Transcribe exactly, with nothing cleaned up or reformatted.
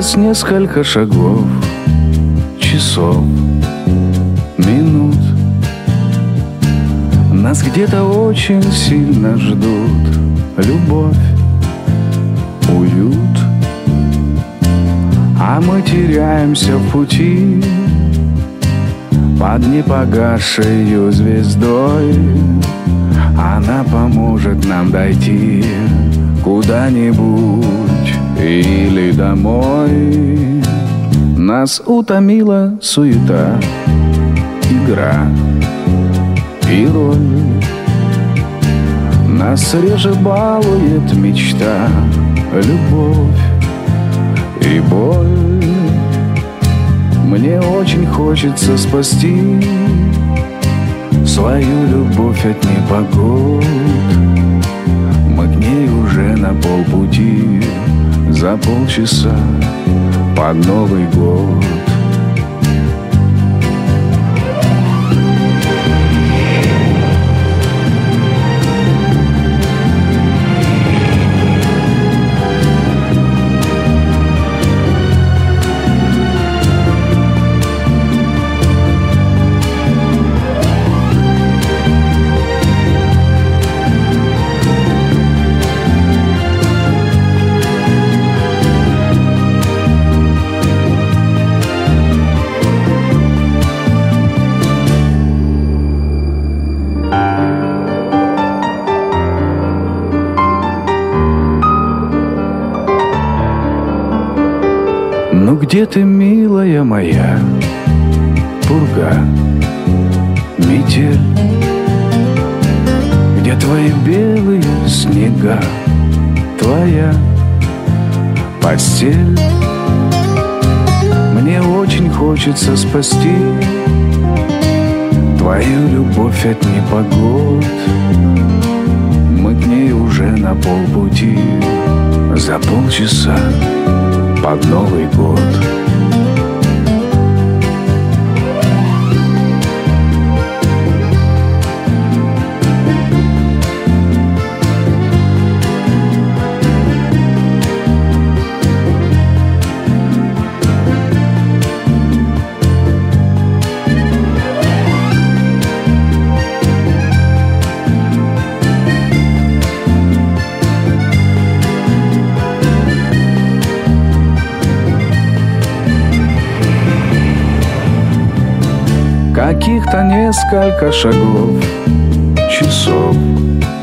Осталось несколько шагов, часов, минут. Нас где-то очень сильно ждут любовь, уют. А мы теряемся в пути под непогасшей звездой. Она поможет нам дойти куда-нибудь или домой. Нас утомила суета, игра и роль. Нас реже балует мечта, любовь и боль. Мне очень хочется спасти свою любовь от непогод. Мы к ней уже на полпути, за полчаса под Новый год. Ну где ты, милая моя, пурга, метель? Где твои белые снега, твоя постель? Мне очень хочется спасти твою любовь от непогод. Мы к ней уже на полпути, за полчаса под Новый год. Каких-то несколько шагов, часов,